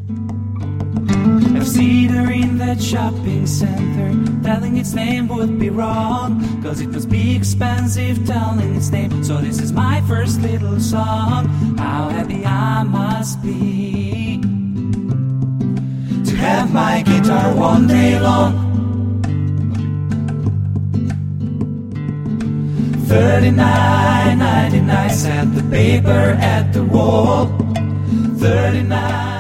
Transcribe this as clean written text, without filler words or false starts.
I've seen her in that shopping center. Telling its name would be wrong, cause it must be expensive telling its name. So this is my first little song. How happy I must be to have my guitar one day long. 39.99 said the paper at the wall. 39